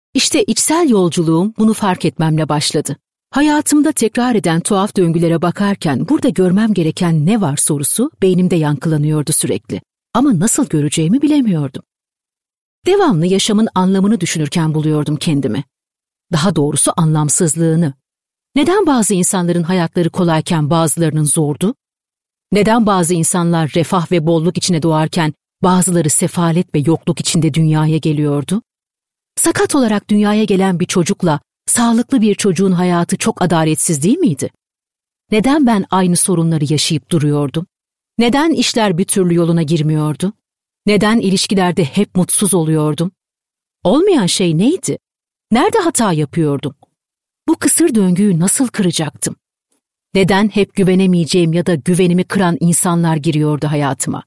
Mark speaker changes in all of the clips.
Speaker 1: İşte içsel yolculuğum bunu fark etmemle başladı. Hayatımda tekrar eden tuhaf döngülere bakarken burada görmem gereken ne var sorusu beynimde yankılanıyordu sürekli. Ama nasıl göreceğimi bilemiyordum. Devamlı yaşamın anlamını düşünürken buluyordum kendimi. Daha doğrusu anlamsızlığını. Neden bazı insanların hayatları kolayken bazılarının zordu? Neden bazı insanlar refah ve bolluk içine doğarken bazıları sefalet ve yokluk içinde dünyaya geliyordu? Sakat olarak dünyaya gelen bir çocukla sağlıklı bir çocuğun hayatı çok adaletsiz değil miydi? Neden ben aynı sorunları yaşayıp duruyordum? Neden işler bir türlü yoluna girmiyordu? Neden ilişkilerde hep mutsuz oluyordum? Olmayan şey neydi? Nerede hata yapıyordum? Bu kısır döngüyü nasıl kıracaktım? Neden hep güvenemeyeceğim ya da güvenimi kıran insanlar giriyordu hayatıma?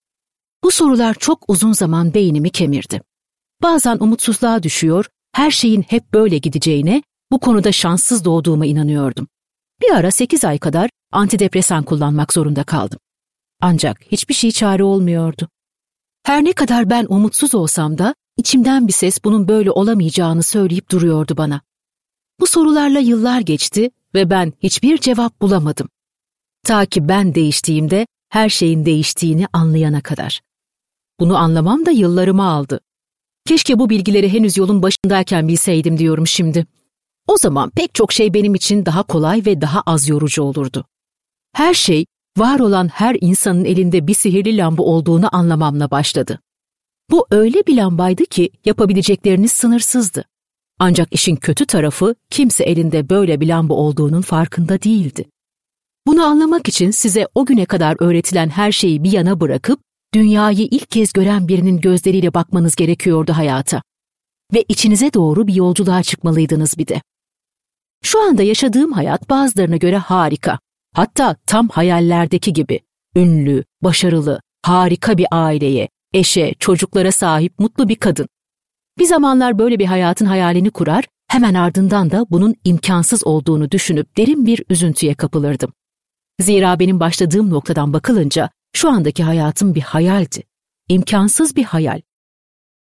Speaker 1: Bu sorular çok uzun zaman beynimi kemirdi. Bazen umutsuzluğa düşüyor, her şeyin hep böyle gideceğine, bu konuda şanssız doğduğuma inanıyordum. Bir ara 8 ay kadar antidepresan kullanmak zorunda kaldım. Ancak hiçbir şey çare olmuyordu. Her ne kadar ben umutsuz olsam da içimden bir ses bunun böyle olamayacağını söyleyip duruyordu bana. Bu sorularla yıllar geçti ve ben hiçbir cevap bulamadım. Ta ki ben değiştiğimde her şeyin değiştiğini anlayana kadar. Bunu anlamam da yıllarımı aldı. Keşke bu bilgileri henüz yolun başındayken bilseydim diyorum şimdi. O zaman pek çok şey benim için daha kolay ve daha az yorucu olurdu. Her şey, var olan her insanın elinde bir sihirli lamba olduğunu anlamamla başladı. Bu öyle bir lambaydı ki yapabilecekleriniz sınırsızdı. Ancak işin kötü tarafı kimse elinde böyle bir lamba olduğunun farkında değildi. Bunu anlamak için size o güne kadar öğretilen her şeyi bir yana bırakıp dünyayı ilk kez gören birinin gözleriyle bakmanız gerekiyordu hayata. Ve içinize doğru bir yolculuğa çıkmalıydınız bir de. Şu anda yaşadığım hayat bazılarına göre harika. Hatta tam hayallerdeki gibi. Ünlü, başarılı, harika bir aileye, eşe, çocuklara sahip mutlu bir kadın. Bir zamanlar böyle bir hayatın hayalini kurar, hemen ardından da bunun imkansız olduğunu düşünüp derin bir üzüntüye kapılırdım. Zira benim başladığım noktadan bakılınca şu andaki hayatım bir hayaldi. İmkansız bir hayal.